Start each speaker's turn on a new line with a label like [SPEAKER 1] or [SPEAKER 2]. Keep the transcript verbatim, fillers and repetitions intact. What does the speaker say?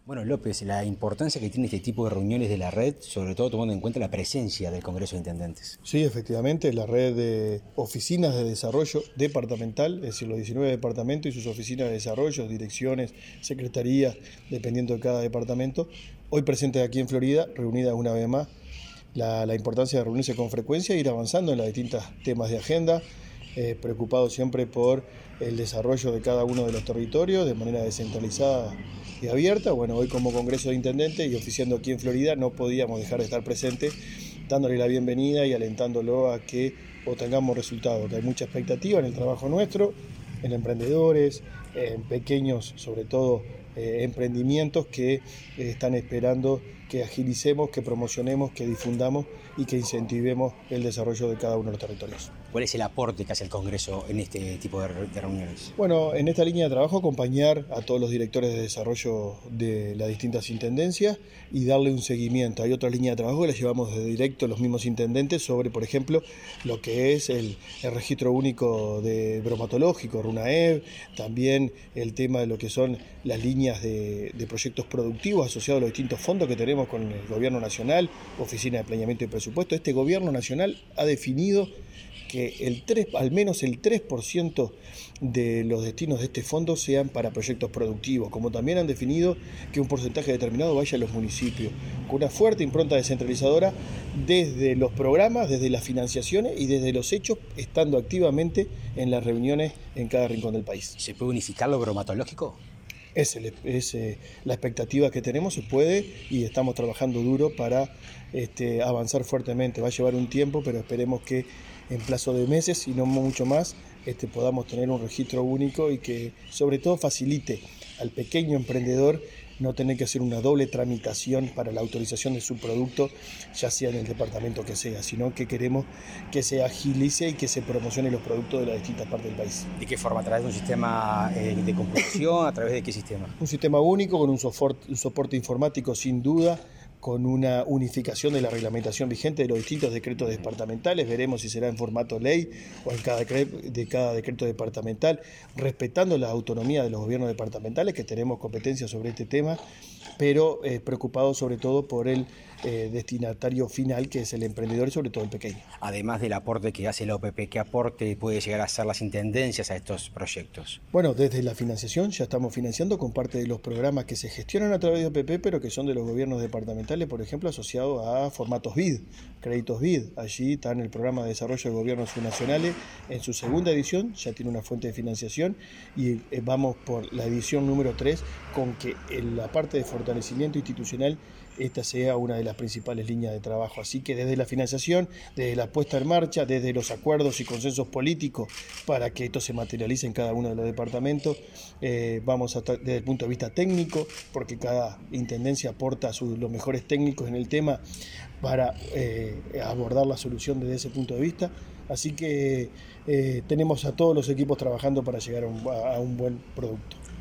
[SPEAKER 1] Bueno, López, la importancia que tiene este tipo de reuniones de la red, sobre todo tomando en cuenta la presencia del Congreso de Intendentes.
[SPEAKER 2] Sí, efectivamente, la red de oficinas de desarrollo departamental, es decir, los diecinueve departamentos y sus oficinas de desarrollo, direcciones, secretarías, dependiendo de cada departamento, hoy presentes aquí en Florida, reunidas una vez más. La, la importancia de reunirse con frecuencia e ir avanzando en los distintos temas de agenda, eh, preocupados siempre por el desarrollo de cada uno de los territorios de manera descentralizada y abierta. Bueno, hoy como Congreso de Intendentes y oficiando aquí en Florida no podíamos dejar de estar presentes, dándole la bienvenida y alentándolo a que obtengamos resultados, que hay mucha expectativa en el trabajo nuestro, en emprendedores, en pequeños, sobre todo, eh, emprendimientos que eh, están esperando que agilicemos, que promocionemos, que difundamos y que incentivemos el desarrollo de cada uno de los territorios.
[SPEAKER 1] ¿Cuál es el aporte que hace el Congreso en este tipo de, de reuniones?
[SPEAKER 2] Bueno, en esta línea de trabajo acompañar a todos los directores de desarrollo de las distintas intendencias y darle un seguimiento. Hay otra línea de trabajo que la llevamos de directo los mismos intendentes sobre, por ejemplo, lo que es el, el registro único de bromatológico, RUNAEB, también el tema de lo que son las líneas de, de proyectos productivos asociados a los distintos fondos que tenemos con el Gobierno Nacional, Oficina de Planeamiento y Presupuesto. Este Gobierno Nacional ha definido que el tres, al menos el tres por ciento de los destinos de este fondo sean para proyectos productivos, como también han definido que un porcentaje determinado vaya a los municipios, con una fuerte impronta descentralizadora desde los programas, desde las financiaciones y desde los hechos, estando activamente en las reuniones en cada rincón del país.
[SPEAKER 1] ¿Se puede unificar lo bromatológico?
[SPEAKER 2] Es, el, es eh, la expectativa que tenemos, se puede, y estamos trabajando duro para este, avanzar fuertemente. Va a llevar un tiempo, pero esperemos que en plazo de meses, y no mucho más, este, podamos tener un registro único y que sobre todo facilite al pequeño emprendedor no tener que hacer una doble tramitación para la autorización de su producto, ya sea en el departamento que sea, sino que queremos que se agilice y que se promocione los productos de las distintas partes del país.
[SPEAKER 1] ¿De qué forma? ¿A través de un sistema eh, de computación? ¿A través de qué sistema?
[SPEAKER 2] Un sistema único con un soporte, un soporte informático sin duda, con una unificación de la reglamentación vigente de los distintos decretos departamentales. Veremos si será en formato ley o en cada decreto, de cada decreto departamental, respetando la autonomía de los gobiernos departamentales, que tenemos competencia sobre este tema, pero eh, preocupados sobre todo por el eh, destinatario final, que es el emprendedor y sobre todo el pequeño.
[SPEAKER 1] Además del aporte que hace la O P P, ¿qué aporte puede llegar a hacer las intendencias a estos proyectos?
[SPEAKER 2] Bueno, desde la financiación ya estamos financiando con parte de los programas que se gestionan a través de O P P, pero que son de los gobiernos departamentales, por ejemplo, asociados a formatos B I D, créditos B I D. Allí está en el programa de desarrollo de gobiernos subnacionales, en su segunda edición, ya tiene una fuente de financiación, y eh, vamos por la edición número tres, con que en la parte de fortalecimiento institucional esta sea una de las principales líneas de trabajo. Así que desde la financiación, desde la puesta en marcha, desde los acuerdos y consensos políticos para que esto se materialice en cada uno de los departamentos, eh, vamos a desde el punto de vista técnico, porque cada intendencia aporta sus, los mejores técnicos en el tema para eh, abordar la solución desde ese punto de vista. Así que eh, tenemos a todos los equipos trabajando para llegar a un, a un buen producto.